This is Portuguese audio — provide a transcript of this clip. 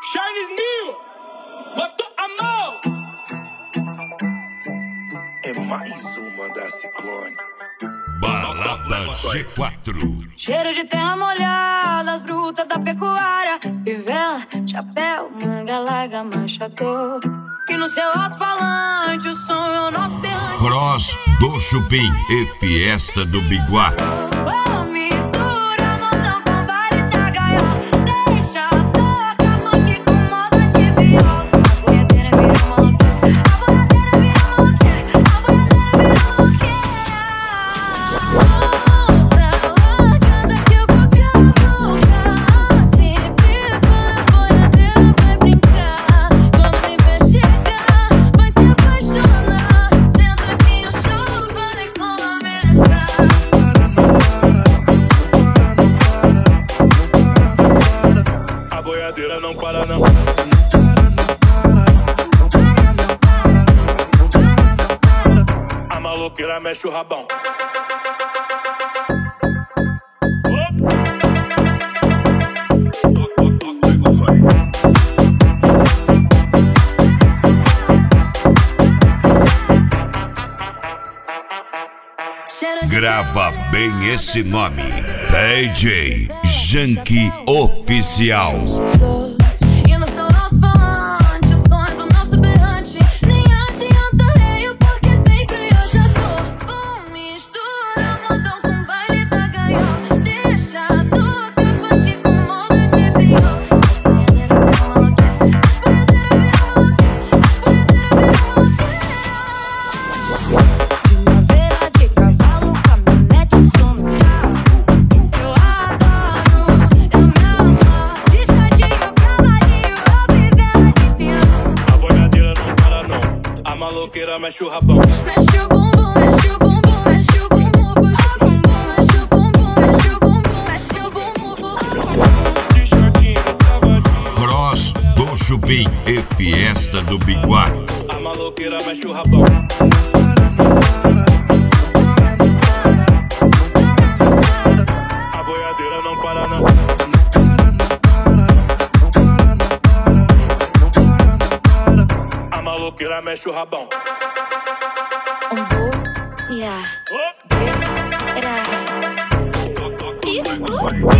Charles Mil, botou a mão. É mais uma da Ciclone. Balada G4. Cheiro de terra molhada, as brutas da pecuária. Vivela, chapéu, manga larga, manchador. E no seu alto-falante o som é o nosso berrante. Cross do Chupim e Fiesta do Biguá. Mistura montão com baile da gaiola. Deixa tocar funk com moda de viola. A boiadeira vira maloqueira, a boiadeira vira maloqueira, a boiadeira vira maloqueira. Volta, largada que eu vou cavucar. Se prepara, a boiadeira vai brincar. Quando me ver chegar, vai se apaixonar. Senta aqui o show vai começar. A boiadeira não para não. A maloqueira mexe o rabão. Grava bem esse nome: DJ Janky Oficial. E no seu alto-falante, o sonho do nosso berrante. Nem adianta reio, porque sempre eu já tô. Vou misturar modão com baile da gaiola. Deixa tocar funk com moda de viola. As boiadeiras viram maloqueira, as boiadeiras viram maloqueira, as boiadeiras viram maloqueira. Primavera de cavalo, caminhonete, som no carro. Eu adoro, eu me amarro. De jardim, cavalinho, ou vivela de peão. A boiadeira não para não. A maloqueira mexe o rabão. Mexe o bumbum, mexe o bumbum, mexe o bumbum, puxa o bumbum, mexe o bumbum, mexe o bumbum, mexe o bumbum, puxa o bumbum. De shortinho, cavadinho. Cross do Chupim e Fiesta do Biguá. A maloqueira mexe o rabão. A boiadeira não para não. A maloqueira mexe o rabão. Boiadeira explodiu.